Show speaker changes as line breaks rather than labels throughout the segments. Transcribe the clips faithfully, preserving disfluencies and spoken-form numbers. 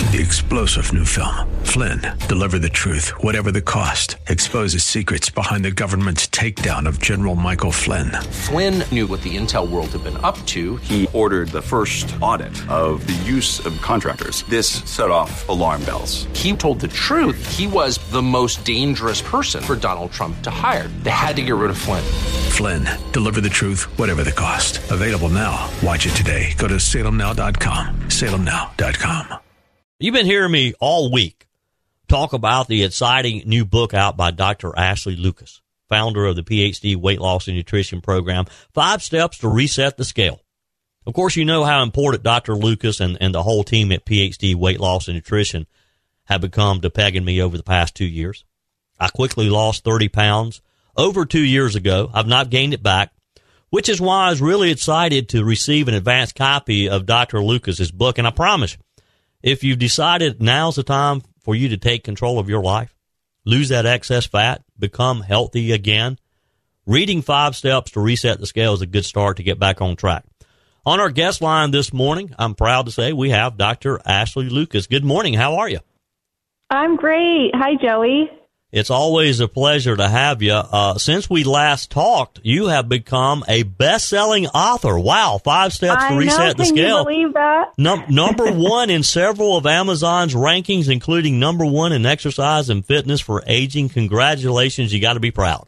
The explosive new film, Flynn, deliver the truth, whatever the cost, exposes secrets behind the government's takedown of General Michael Flynn.
Flynn knew what the intel world had been up to.
He ordered the first audit of the use of contractors. This set off alarm bells.
He told the truth. He was the most dangerous person for Donald Trump to hire. They had to get rid of Flynn.
Flynn, deliver the truth, whatever the cost. Available now. Watch it today. Go to salem now dot com. salem now dot com.
You've been hearing me all week talk about the exciting new book out by Doctor Ashley Lucas, founder of the P H D Weight Loss and Nutrition Program, Five Steps to Reset the Scale. Of course, you know how important Doctor Lucas and, and the whole team at P H D Weight Loss and Nutrition have become to Peg and me over the past two years. I quickly lost thirty pounds over two years ago. I've not gained it back, which is why I was really excited to receive an advanced copy of Doctor Lucas's book. And I promise, if you've decided now's the time for you to take control of your life, lose that excess fat, become healthy again, reading Five Steps to Reset the Scale is a good start to get back on track. On our guest line this morning, I'm proud to say we have Doctor Ashley Lucas. Good morning. How are you?
I'm great. Hi, Joey.
It's always a pleasure to have you. Uh, since we last talked, you have become a best-selling author. Wow, Five Steps to Reset the Scale.
Can you believe that?
Num- number one in several of Amazon's rankings, including number one in exercise and fitness for aging. Congratulations. You got to be proud.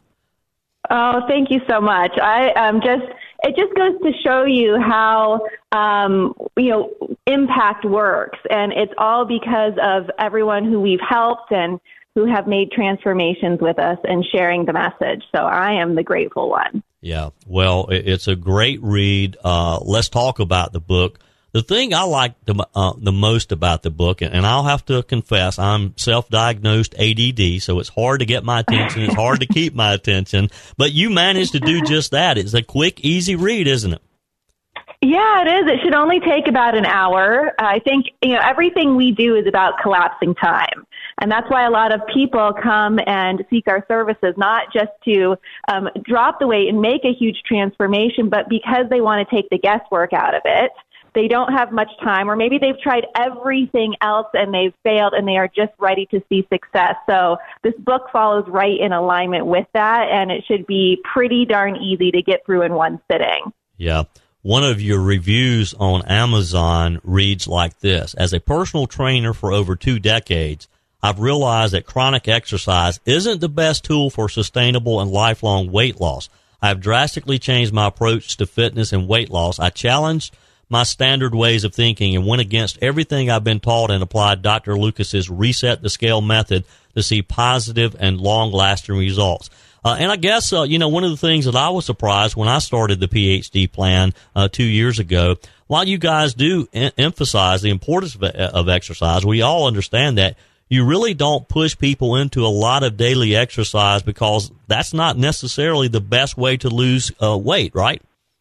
Oh, thank you so much. I um, just it just goes to show you how um, you know impact works, and it's all because of everyone who we've helped and who have made transformations with us and sharing the message. So I am the grateful one.
Yeah, well, it's a great read. Uh, let's talk about the book. The thing I like the, uh, the most about the book, and I'll have to confess, I'm self-diagnosed A D D, so it's hard to get my attention. It's hard to keep my attention. But you managed to do just that. It's a quick, easy read, isn't it?
Yeah, it is. It should only take about an hour. I think, you know, everything we do is about collapsing time. And that's why a lot of people come and seek our services, not just to um, drop the weight and make a huge transformation, but because they want to take the guesswork out of it. They don't have much time, or maybe they've tried everything else and they've failed and they are just ready to see success. So this book follows right in alignment with that, and it should be pretty darn easy to get through in one sitting.
Yeah. One of your reviews on Amazon reads like this: as a personal trainer for over two decades, I've realized that chronic exercise isn't the best tool for sustainable and lifelong weight loss. I've drastically changed my approach to fitness and weight loss. I challenged my standard ways of thinking and went against everything I've been taught and applied Doctor Lucas's Reset the Scale method to see positive and long-lasting results. Uh, and I guess, uh, you know, one of the things that I was surprised when I started the P H D plan uh, two years ago, while you guys do em- emphasize the importance of, of exercise, we all understand that you really don't push people into a lot of daily exercise because that's not necessarily the best way to lose uh, weight, right?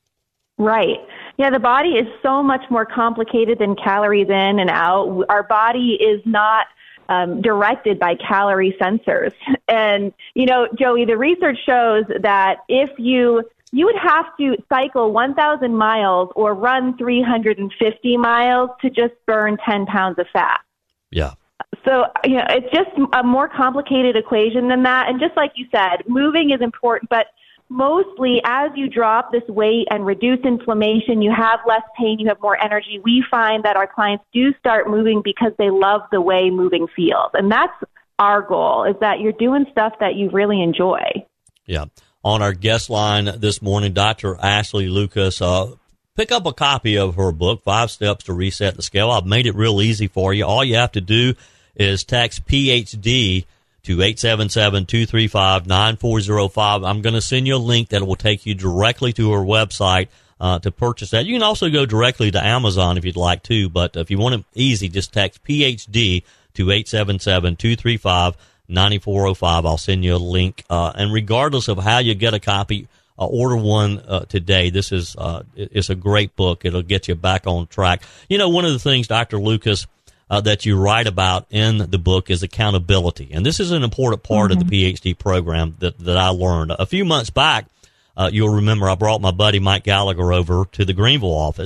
Right. Yeah, the body is so much more complicated than calories in and out. Our body is not um, directed by calorie sensors. And, you know, Joey, the research shows that if you you would have to cycle one thousand miles or run three hundred fifty miles to just burn ten pounds of fat.
Yeah.
So, you know, it's just a more complicated equation than that. And just like you said, moving is important, but mostly as you drop this weight and reduce inflammation, you have less pain, you have more energy. We find that our clients do start moving because they love the way moving feels. And that's our goal, is that you're doing stuff that you really enjoy.
Yeah. On our guest line this morning, Doctor Ashley Lucas, uh, pick up a copy of her book, Five Steps to Reset the Scale. I've made it real easy for you. All you have to do is text P H D to eight seven seven, two three five, nine four zero five. I'm going to send you a link that will take you directly to her website uh, to purchase that. You can also go directly to Amazon if you'd like to, but if you want it easy, just text P H D to eight seven seven, two three five, nine four zero five. I'll send you a link. Uh, and regardless of how you get a copy, uh, order one uh, today. This is uh, it's a great book. It'll get you back on track. You know, one of the things, Doctor Lucas, Uh, that you write about in the book is accountability. And this is an important part mm-hmm. of the P H D program that, that I learned. A few months back, uh, you'll remember I brought my buddy Mike Gallagher over to the Greenville office.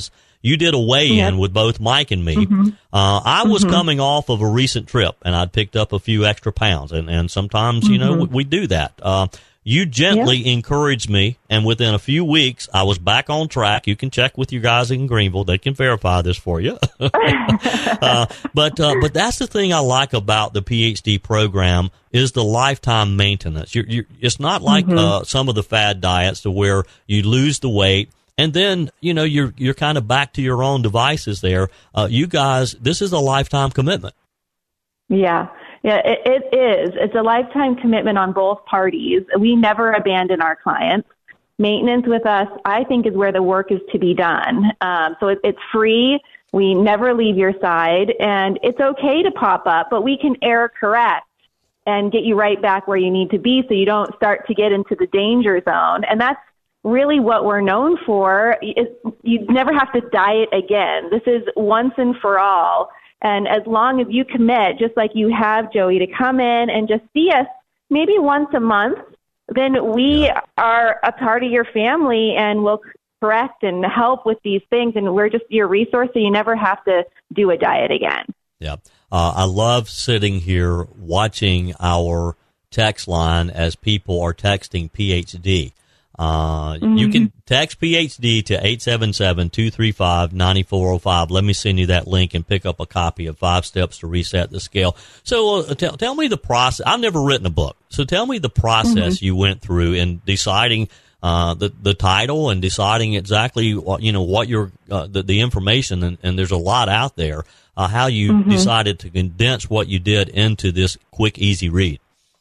you did a weigh-in
Yep.
with both Mike and me.
Mm-hmm.
Uh, I was
Mm-hmm.
coming off of a recent trip, and I'd picked up a few extra pounds, and, and sometimes, you know,
Mm-hmm.
we, we do that. Uh, you gently
Yep.
encouraged me, and within a few weeks, I was back on track. You can check with your guys in Greenville. They can verify this for you. uh, but uh, but that's the thing I like about the P H D program is the lifetime maintenance. You're, you're, it's not like
Mm-hmm.
uh, some of the fad diets to where you lose the weight, and then, you know, you're you're kind of back to your own devices there. Uh, you guys, this is a lifetime commitment.
Yeah, yeah, it, it is. It's a lifetime commitment on both parties. We never abandon our clients. Maintenance with us, I think, is where the work is to be done. Um, so it, it's free. We never leave your side, and it's okay to pop up, but we can error correct and get you right back where you need to be so you don't start to get into the danger zone. And that's really what we're known for. Is you never have to diet again. This is once and for all. And as long as you commit, just like you have, Joey, to come in and just see us maybe once a month, then we
Yeah.
are a part of your family and will correct and help with these things. And we're just your resource, so you never have to do a diet again.
Yeah. Uh, I love sitting here watching our text line as people are texting P H D. Uh,
Mm-hmm.
You can text P H D to eight seven seven, two three five, nine four zero five. Let me send you that link and pick up a copy of Five Steps to Reset the Scale. So uh, tell, tell me the process. I've never written a book. So tell me the process
Mm-hmm.
you went through in deciding uh, the, the title and deciding exactly what, you know, what your, uh, the, the information, and, and there's a lot out there, uh, how you
Mm-hmm.
decided to condense what you did into this quick, easy read.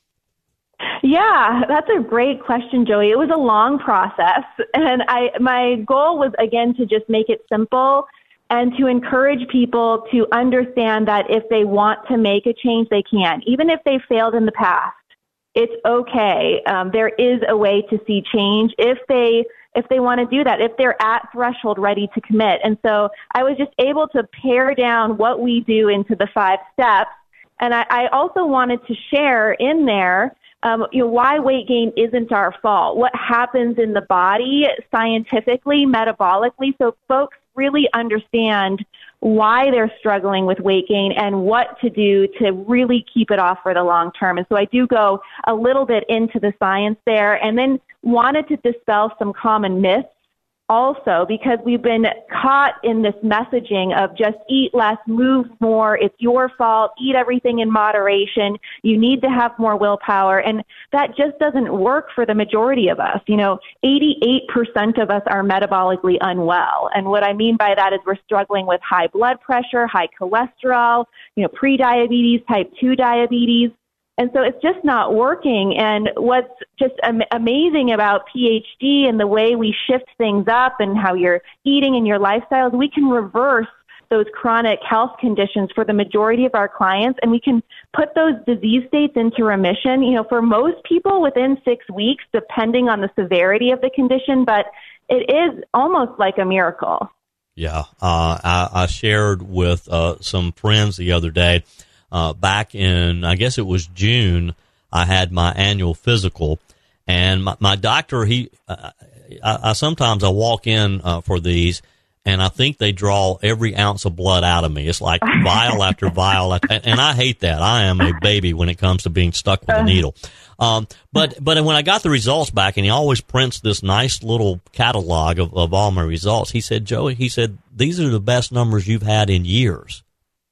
Yeah, that's a great question, Joey. It was a long process, and I my goal was, again, to just make it simple and to encourage people to understand that if they want to make a change, they can. Even if they failed in the past, it's okay. Um, there is a way to see change if they if they want to do that, if they're at threshold ready to commit. And so I was just able to pare down what we do into the five steps. And I, I also wanted to share in there Um, you know, why weight gain isn't our fault, what happens in the body scientifically, metabolically, so folks really understand why they're struggling with weight gain and what to do to really keep it off for the long term. And so I do go a little bit into the science there, and then wanted to dispel some common myths also, because we've been caught in this messaging of just eat less, move more, it's your fault, eat everything in moderation, you need to have more willpower, and that just doesn't work for the majority of us. You know, eighty-eight percent of us are metabolically unwell, and what I mean by that is we're struggling with high blood pressure, high cholesterol, you know, pre-diabetes, type two diabetes. And so it's just not working. And what's just am- amazing about P H D and the way we shift things up and how you're eating and your lifestyles, we can reverse those chronic health conditions for the majority of our clients, and we can put those disease states into remission, you know, for most people within six weeks, depending on the severity of the condition. But it is almost like a miracle.
Yeah. Uh, I, I shared with uh, some friends the other day. Uh, back in, I guess it was June, I had my annual physical, and my, my doctor, he, uh, I, I sometimes I walk in uh, for these, and I think they draw every ounce of blood out of me. It's like vial after vial, after, and, and I hate that. I am a baby when it comes to being stuck with a needle. Um, but but when I got the results back, and he always prints this nice little catalog of, of all my results, he said, Joey, he said, these are the best numbers you've had in years.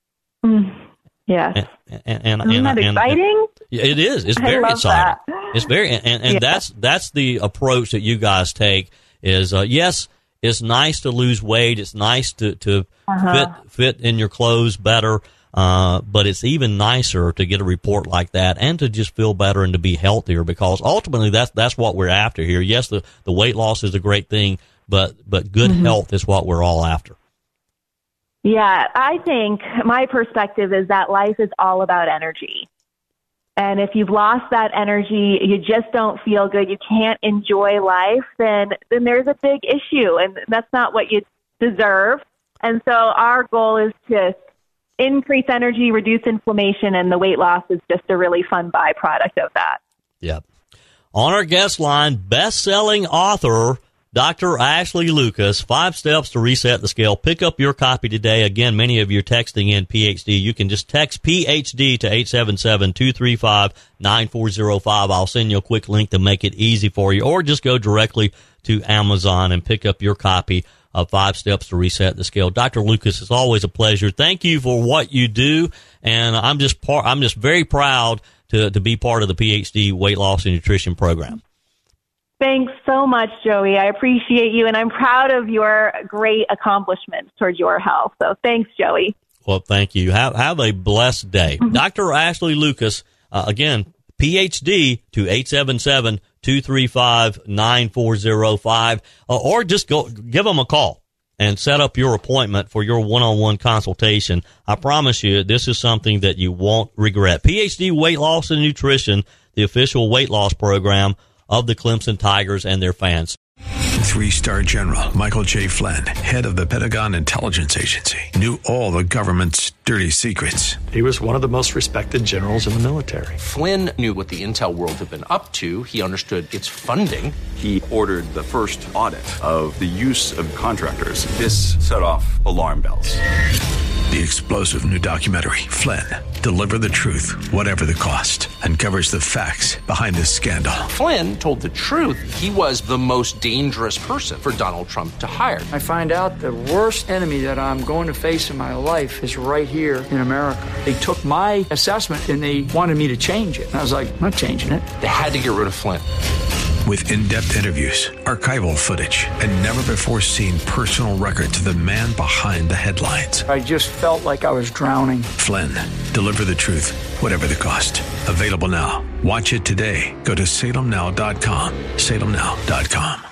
Mm. Yes.
And, and, and,
Isn't that
and,
exciting?
And, it is. It's
I
very
love
exciting.
that.
It's very, and, and
Yeah.
that's that's the approach that you guys take. Is uh, yes, it's nice to lose weight. It's nice to to
Uh-huh.
fit fit in your clothes better. Uh, but it's even nicer to get a report like that and to just feel better and to be healthier, because ultimately that's that's what we're after here. Yes, the, the weight loss is a great thing, but but good
Mm-hmm.
health is what we're all after.
Yeah, I think my perspective is that life is all about energy. And if you've lost that energy, you just don't feel good, you can't enjoy life, then then there's a big issue, and that's not what you deserve. And so our goal is to increase energy, reduce inflammation, and the weight loss is just a really fun byproduct of that.
Yep. On our guest line, best-selling author Doctor Ashley Lucas, Five Steps to Reset the Scale. Pick up your copy today. Again, many of you are texting in P H D. You can just text P H D to eight seven seven, two three five, nine four zero five. I'll send you a quick link to make it easy for you, or just go directly to Amazon and pick up your copy of Five Steps to Reset the Scale. Doctor Lucas, it's always a pleasure. Thank you for what you do, and I'm just par- I'm just very proud to, to be part of the P H D Weight Loss and Nutrition Program.
Thanks so much, Joey. I appreciate you, and I'm proud of your great accomplishments towards your health. So thanks, Joey.
Well, thank you. Have, have a blessed day. Mm-hmm. Doctor Ashley Lucas, uh, again, P H D to eight seven seven, two three five, nine four zero five, uh, or just go give them a call and set up your appointment for your one-on-one consultation. I promise you, this is something that you won't regret. P H D Weight Loss and Nutrition, the official weight loss program of the Clemson Tigers and their fans.
Three-star General Michael J. Flynn, head of the Pentagon Intelligence Agency, knew all the government's dirty secrets.
He was one of the most respected generals in the military.
Flynn knew what the intel world had been up to. He understood its funding.
He ordered the first audit of the use of contractors. This set off alarm bells.
The explosive new documentary, Flynn, Deliver the Truth, Whatever the Cost, uncovers the facts behind this scandal.
Flynn told the truth. He was the most dangerous person for Donald Trump to hire.
I find out the worst enemy that I'm going to face in my life is right here in America. They took my assessment and they wanted me to change it. And I was like, I'm not changing it.
They had to get rid of Flynn.
With in-depth interviews, archival footage, and never-before-seen personal records of the man behind the headlines.
I just felt like I was drowning.
Flynn, Deliver the Truth, Whatever the Cost. Available now. Watch it today. Go to salem now dot com. salem now dot com.